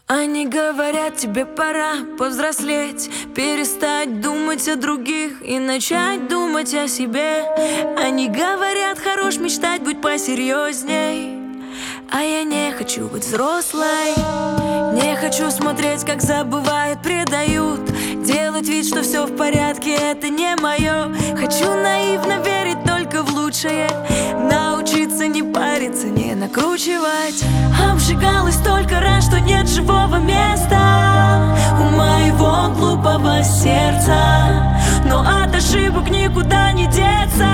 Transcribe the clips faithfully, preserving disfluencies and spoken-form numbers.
Они говорят, тебе пора повзрослеть, перестать думать о других и начать думать о себе. Они говорят, хорош мечтать, будь посерьезней. А я не хочу быть взрослой. Не хочу смотреть, как забывают, предают, делать вид, что все в порядке, это не мое. Хочу наивно верить только в лучшее, научиться не париться, не накручивать. Обжигалась столько раз, что нет живого места у моего глупого сердца, но от ошибок никуда не деться.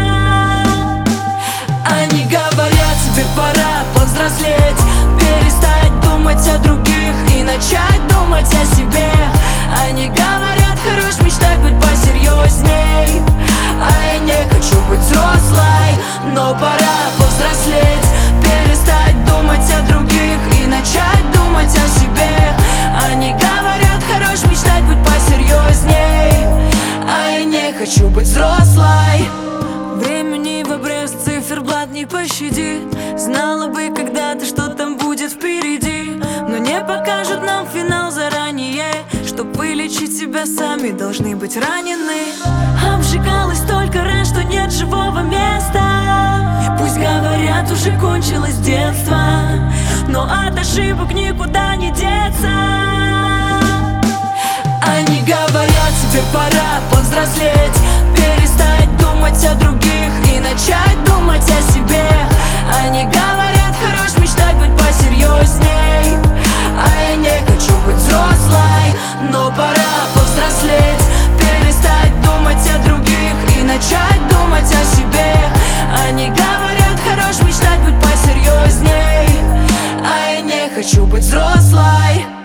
Они говорят, тебе пора повзрослеть, перестать думать о других и начать думать о себе. Они говорят, хорош мечтать, быть посерьезней. А я не хочу быть взрослой, но пора повзрослеть, перестать думать о других и начать думать о себе. Они говорят, хорош мечтать, быть посерьезней. А я не хочу быть взрослой. Времени в обрез, циферблат не пощадит. Знала бы когда-то, что там будет впереди, но не покажут нам финал заранее. Чтоб вылечить себя, сами должны быть ранены. Обжигалась столько раз, что нет живого места. Пусть говорят, уже кончилось детство, но от ошибок никуда не деться. Они говорят, тебе пора повзрослеть, перестать думать о других и начать думать о себе. Они говорят, хорош мечтать, быть посерьезней. А я не хочу быть взрослой, но пора повзрослеть, перестать думать о других и начать думать о себе. Они говорят, хорош мечтать, быть посерьезней. А я не хочу быть взрослой.